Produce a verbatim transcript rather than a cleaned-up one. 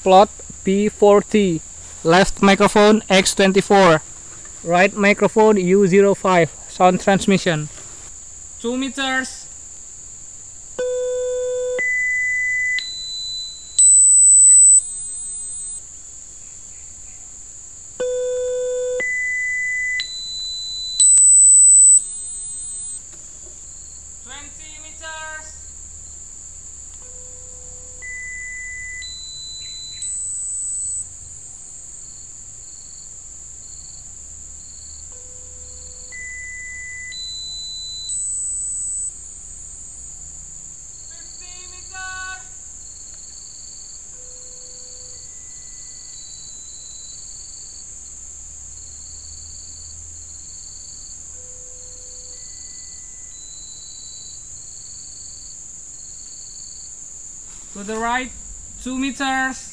Plot P forty. Left microphone X twenty-four. Right microphone U zero five. Sound transmission. two meters. twenty meters. fifty meters. To the right, two meters.